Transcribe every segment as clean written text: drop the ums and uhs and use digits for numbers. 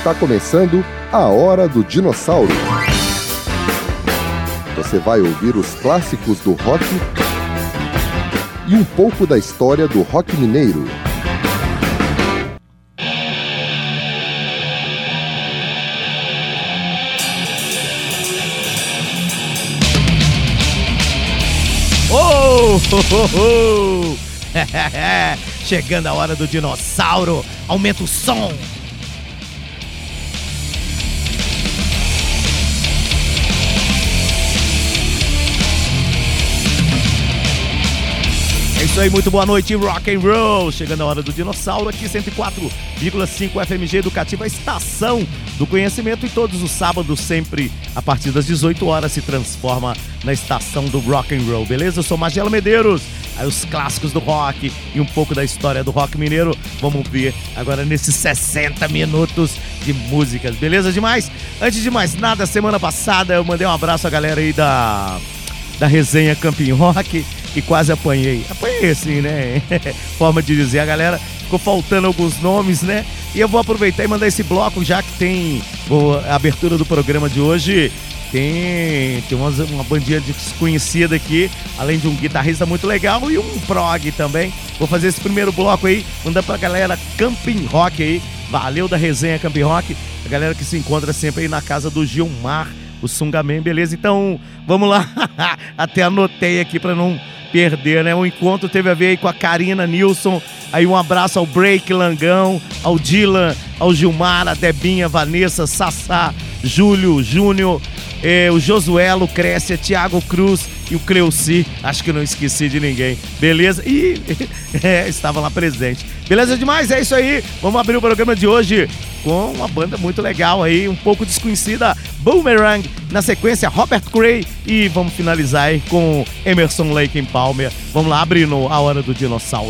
Está começando a Hora do Dinossauro. Você vai ouvir os clássicos do rock e um pouco da história do rock mineiro. Oh, oh, oh. Chegando a hora do dinossauro. Aumenta o som. É isso aí, muito boa noite, rock and roll. Chegando a hora do dinossauro aqui, 104,5 FMG Educativa, a estação do conhecimento, e todos os sábados, sempre a partir das 18 horas, se transforma na estação do rock and roll, beleza? Eu sou Magela Medeiros. Aí os clássicos do rock e um pouco da história do rock mineiro, vamos ver agora nesses 60 minutos de músicas, beleza demais? Antes de mais nada, semana passada eu mandei um abraço à galera aí da resenha Camping Rock, e quase apanhei assim, né? Forma de dizer, a galera ficou faltando alguns nomes, né? E eu vou aproveitar e mandar esse bloco, já que tem a abertura do programa de hoje. Tem uma bandinha desconhecida aqui, além de um guitarrista muito legal e um prog também. Vou fazer esse primeiro bloco aí, mandar pra galera Camping Rock aí. Valeu da resenha Camping Rock, a galera que se encontra sempre aí na casa do Gilmar, o Sungaman, beleza? Então, vamos lá. Até anotei aqui pra não perder, né? O encontro teve a ver aí com a Karina Nilson. Aí um abraço ao Break Langão, ao Dylan, ao Gilmar, a Debinha, Vanessa, Sassá, Júlio, Júnior, o Josuelo, Crécia, Thiago Cruz e o Cleuci. Acho que não esqueci de ninguém, beleza? E estava lá presente. Beleza demais? É isso aí. Vamos abrir o programa de hoje com uma banda muito legal aí, um pouco desconhecida, Boomerang. Na sequência, Robert Cray. E vamos finalizar aí com Emerson Lake and Palmer. Vamos lá, abrindo a Hora do Dinossauro.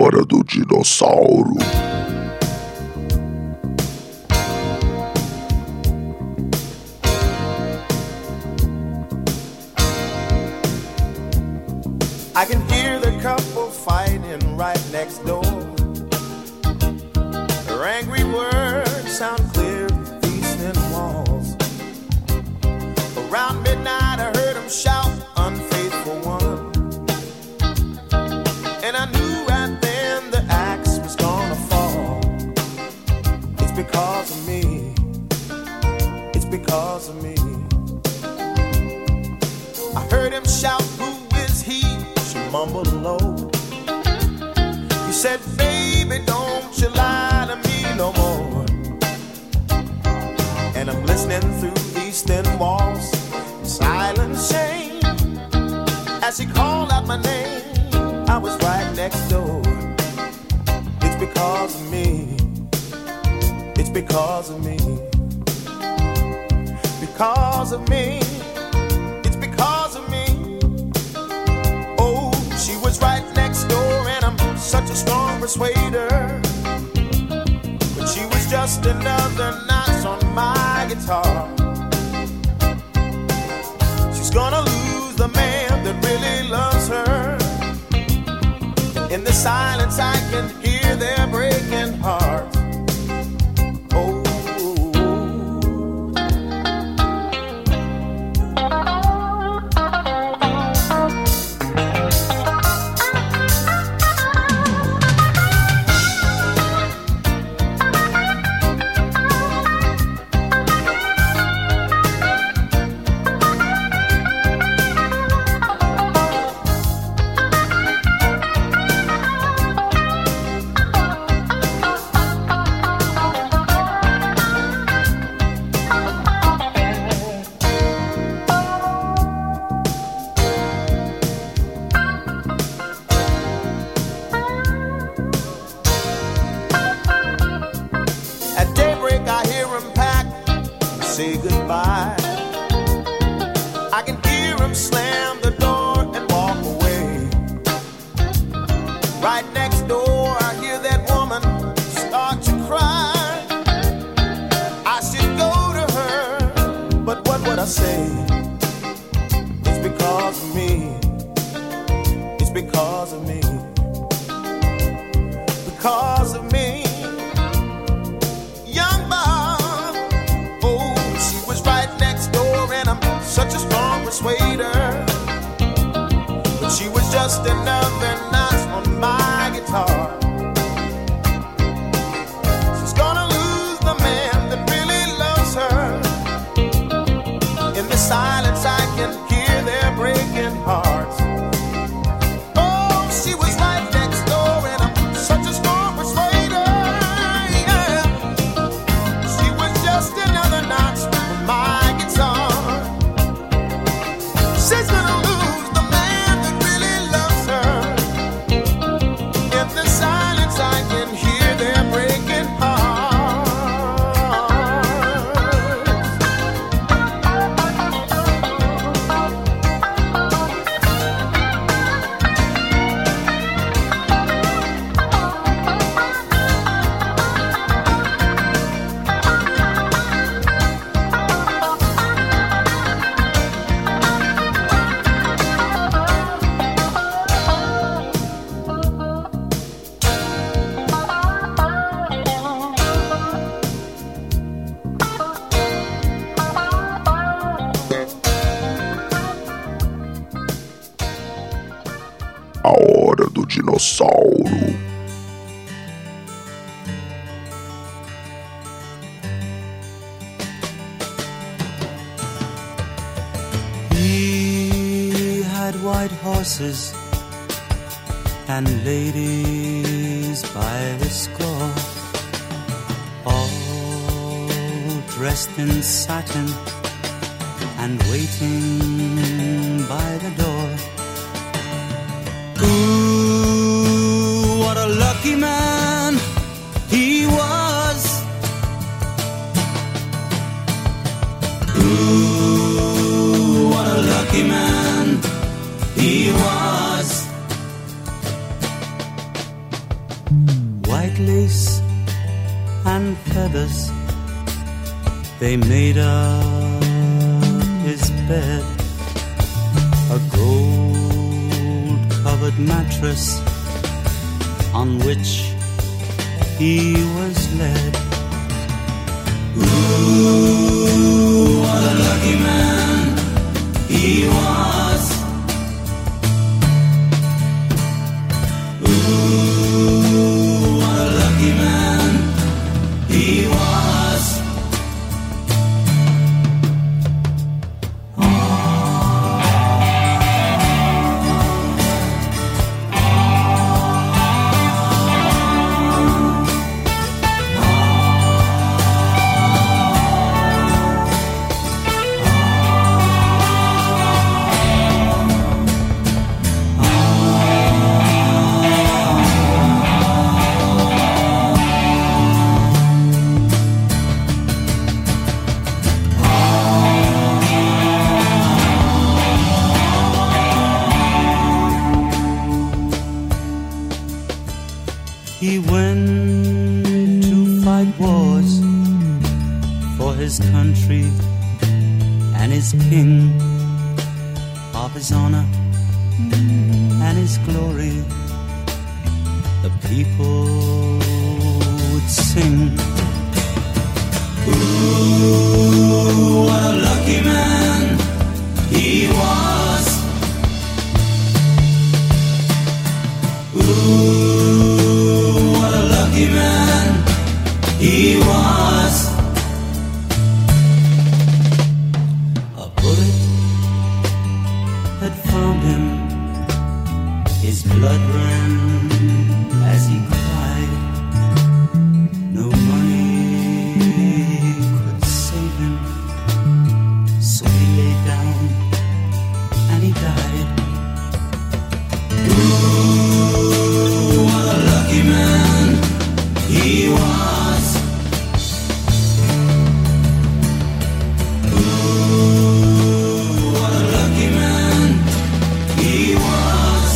Hora do Dinossauro. I can hear the couple fighting right next door. Their angry words sound clear through these thin walls. Around midnight I heard them shout, unfaithful one. And I knew right then the axe was gonna fall. It's because of me. It's because of me. I heard him shout, who is he? She mumbled low. He said, baby, don't you lie to me no more. And I'm listening through these thin walls, silent shame. As he called out my name, I was right next door. It's because of me. It's because of me. Because of me. It's because of me. Oh, she was right next door, and I'm such a strong persuader. But she was just another notch on my guitar. She's gonna lose the man that really loves her. In the silence I can hear their breaking hearts. Oh, say goodbye. I can hear him slam the door and walk away. Right next door I hear that woman start to cry. I should go to her, but what would I say? It's because of me. It's because of me. Because of me. Such a strong persuader, but she was just another notch on my guitar. She's gonna lose the man that really loves her. In the silence I can hear their breaking hearts. Oh, she was right next door, and I'm such a strong persuader. Yeah. She was just another notch on my guitar. She's gonna lose the man that really loves her. In the silence I can hear their breaking hearts. A Hora do Dinossauro. He had white horses and ladies by the score, all dressed in satin and waiting by the door. Ooh, what a lucky man he was. Ooh, what a lucky man he was. lace and feathers, they made up his bed. A gold-covered mattress on which he was led. Ooh, what a lucky man he was. Ooh, what a lucky man he was. He went to fight wars for his country and his king, of his honor and his glory. The people would sing. Ooh, what a lucky man he was. Ooh, what a lucky man he was. A bullet had found him. His blood ran as he cried. No money could save him, so he lay down and he died. Ooh, what a lucky man he was. Ooh, what a lucky man he was.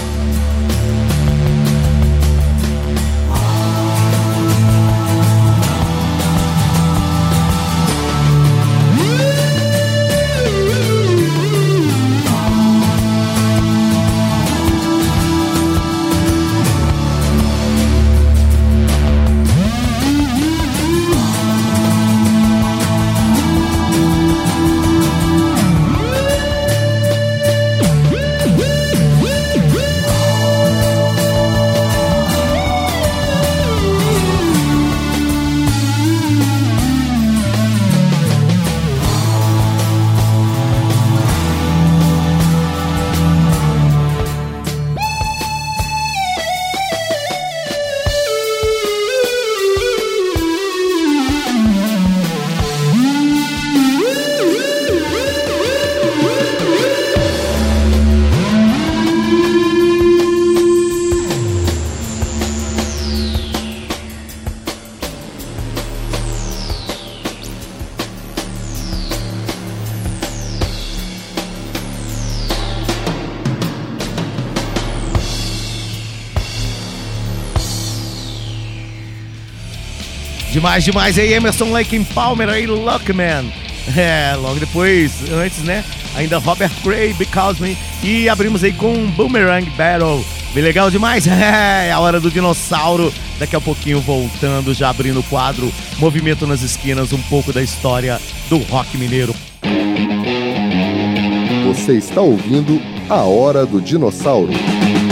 Demais, demais aí, Emerson Lake Palmer aí, Luckman. Logo depois, antes, né? Ainda Robert Cray, Because Me. E abrimos aí com Boomerang Battle. Bem legal demais. É a hora do dinossauro. Daqui a pouquinho voltando, já abrindo o quadro Movimento nas Esquinas, um pouco da história do rock mineiro. Você está ouvindo A Hora do Dinossauro.